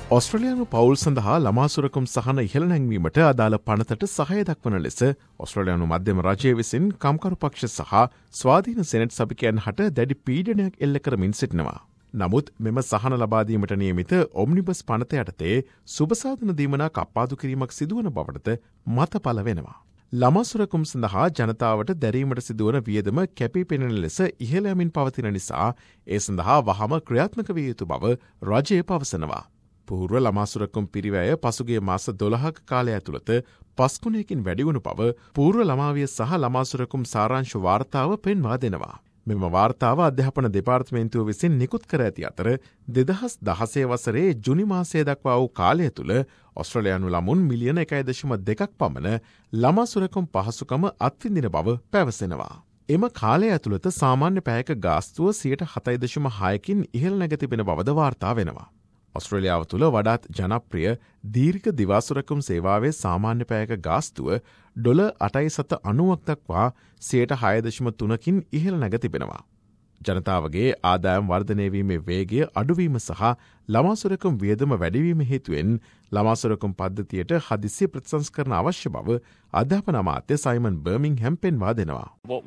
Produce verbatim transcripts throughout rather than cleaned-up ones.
ඔස්ට්‍රේලියානු පවුල් සඳහා ළමාසුරකුම් සහන ඉහළ නැංවීමට අදාළ පනතට සහය දක්වන ලෙස ඔස්ට්‍රේලියානු මධ්‍යම රජය විසින් කම්කරු පක්ෂ සහ ස්වාධීන සෙනෙට් සභිකයන් හට දැඩි පීඩනයක් එල්ල කරමින් සිටිනවා. නමුත් මෙම සහන ලබාදීමට නියමිත ඔම්නිබස් පනත යටතේ සුබසාධන දීමනා කප්පාදු කිරීමක් සිදුවන බවටද මතපල වෙනවා. ළමාසුරකුම් සඳහා ජනතාවට දැරීමට සිදුවන වියදම කැපී පෙනෙන ලෙස ඉහළ යමින් පවතින නිසා ඒ සඳහා වහම ක්‍රියාත්මක විය යුතු බව රජය පවසනවා. පූර්ව ළමාසුරකුම් පිරිවැය පසුගේ මාස දොළහක කාලය ඇතුළත පස්කුණයකින් වැඩිවුණු බව පූර්ව ළමාවිය සහ ළමාසුරකුම් සාරංශ වාර්තාව පෙන්වා දෙනවා. මෙම වාර්තාව අධ්‍යාපන දෙපාර්තමේන්තුව විසින් නිකුත් කර ඇති අතර දෙදහස් දහසේ වසරේ ජුනි මාසය දක්වා වූ කාලය තුළ ඔස්ට්‍රේලියානු ළමුන් මිලියන එකයි දශම දෙකක් පමණ ළමාසුරකුම් පහසුකම අත්විඳින බව පැවසෙනවා. එම කාලය ඇතුළත සාමාන්‍ය පැයක ගාස්තුව සියයට හතයි දශම හයකින් ඉහළ නැග තිබෙන බවද වාර්තා වෙනවා. ඔස්ට්‍රේලියාව තුළ වඩාත් ජනප්‍රිය දීර්ඝ දිවාසුරකුම් සේවාවේ සාමාන්‍ය පැයක ගාස්තුව ඩොල අටයි සත අනුවක් දක්වා සියයට හය දශම තුනකින් ඉහළ නැග තිබෙනවා. ජනතාවගේ ආදායම් වර්ධනයවීමේ වේගය අඩුවීම සහ ළමාසුරකුම් වියදම වැඩිවීම හේතුවෙන් ළමාසුරකුම් පද්ධතියට හදිසි ප්‍රතිසංස්කරණ අවශ්‍ය බව අධ්‍යාපන අමාත්‍ය සයිමන් බර්මින්ග්හැම් පෙන්වා දෙනවා.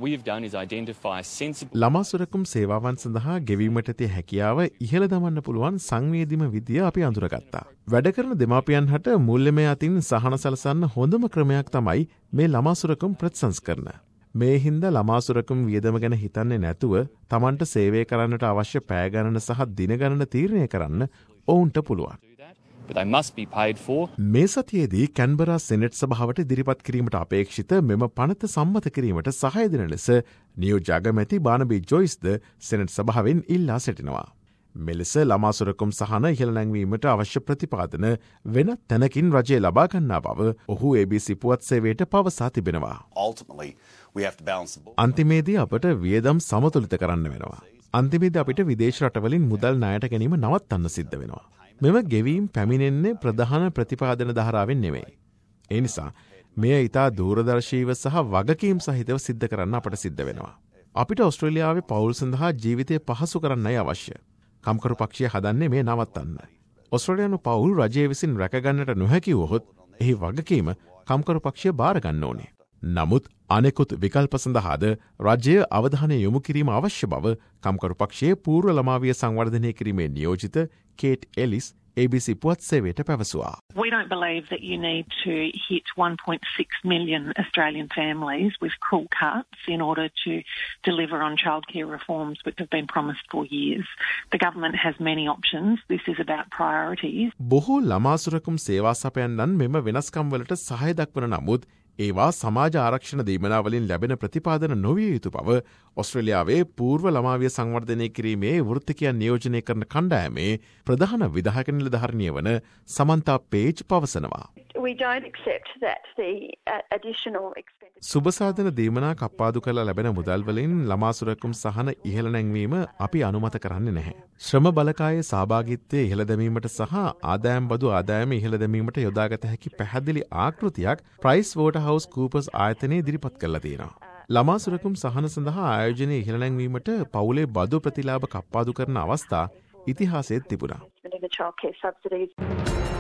ළමාසුරකුම් සේවාවන් සඳහා ගෙවීමට තිය හැකියාව ඉහළ දමන්න පුළුවන් සංවේදීම විදිය අපි අඳුරගත්තා. වැඩ කරන දෙමාපියන් හට මුල්‍යමය අතින් සහන සලසන්න හොඳම ක්‍රමයක් තමයි මේ ළමාසුරකුම් ප්‍රතිසංස්කරණ. මේ හින්ද ළමාසුරකුම් වියදම ගැන හිතන්නේ නැතුව තමන්ට සේවය කරන්නට අවශ්‍ය පෑගණන සහ දිනගණන තීරණය කරන්න ඔවුන්ට පුළුවන්. මේ සතියේදී කැන්බරා සෙනෙට් සභාවට ඉදිරිපත් කිරීමට අපේක්ෂිත මෙම පනත සම්මත කිරීමට සහය දෙන ලෙස නියෝජ්‍ය අගමැති බානබී ජොයිස්ද සෙනෙට් සභාවෙන් ඉල්ලා සිටිනවා. මෙලෙස ළමාසුරකුම් සහන ඉහළ නැංවීමට අවශ්‍ය ප්‍රතිපාදන වෙනත් තැනකින් රජය ලබා ගන්නා බව ඔහු ඒ බී සී පුවත් සේවයට පවසා තිබෙනවා. අන්තිමේදී අපට වියදම් සමතුලිත කරන්න වෙනවා. අන්තිමේදී අපිට විදේශ රටවලින් මුදල් ණයට ගැනීම නවත්තන්න සිද්ධ වෙනවා. මෙම ගෙවීම් පැමිණෙන්නේ ප්‍රධාන ප්‍රතිපාදන ධාරාවෙන් නෙවෙයි. ඒ නිසා මෙය ඉතා දූරදර්ශීව සහ වගකීම් සහිතව සිද්ධ කරන්න අපට සිද්ධ වෙනවා. අපිට ඔස්ට්‍රේලියාවේ පවුල් සඳහා ජීවිතය පහසු කරන්නයි අවශ්‍ය. කම්කරු පක්ෂය හදන්නේ මේ නවත්තන්න. ඔස්ට්‍රේලියානු පවුල් රජය විසින් රැකගන්නට නොහැකි වුවහොත් එහි වගකීම කම්කරු පක්ෂය බාරගන්න ඕනේ. නමුත් අනෙකුත් විකල්ප සඳහාද රජය අවධානය යොමු කිරීම අවශ්‍ය බව කම්කරු පක්ෂයේ පූර්ව ළමාවිය සංවර්ධනය කිරීමේ නියෝජිත කේට් එලිස් ඒ බී සී පුවත් සේවයට පැවසුවා. We don't believe that you need to hit one point six million Australian families with cruel cuts in order to deliver on childcare reforms which have been promised for years. The government has many options. This is about priorities. බොහෝ ළමාසුරකුම් සේවා සපයන්නන් මෙම වෙනස්කම් වලට සහය දක්වන නමුත් ඒවා සමාජ ආරක්ෂණ දීමනාවලින් ලැබෙන ප්‍රතිපාදන නොවිය යුතු බව ඔස්ට්‍රේලියාවේ පූර්ව ළමාවිය සංවර්ධනය කිරීමේ වෘත්තිකයන් නියෝජනය කරන කණ්ඩායමේ ප්‍රධාන විධායක නිලධාරිණිය වන සමන්තා පේජ් පවසනවා. We don't accept that the uh, additional expenditure. සුබසාධන දීමනා කප්පාදු කළ ලැබෙන මුදල් වලින් ළමාසුරකුම් සහන ඉහළ නැංවීම අපි අනුමත කරන්නේ නැහැ. ශ්‍රම බලකායේ සහභාගීත්වය ඉහළ දැමීමට සහ ආදායම් බදු ආදායම ඉහළ දැමීමට යොදාගත හැකි පැහැදිලි ආකෘතියක් ප්‍රයිස් වෝටර්හවුස් කූපර්ස් ආයතනයේ ඉදිරිපත් කරලා තියෙනවා. ළමාසුරකුම් සහන සඳහා ආයෝජනය ඉහළ නැංවීමට පවුලේ බදු ප්‍රතිලාභ කප්පාදු කරන අවස්ථා ඉතිහාසයේත් තිබුණා.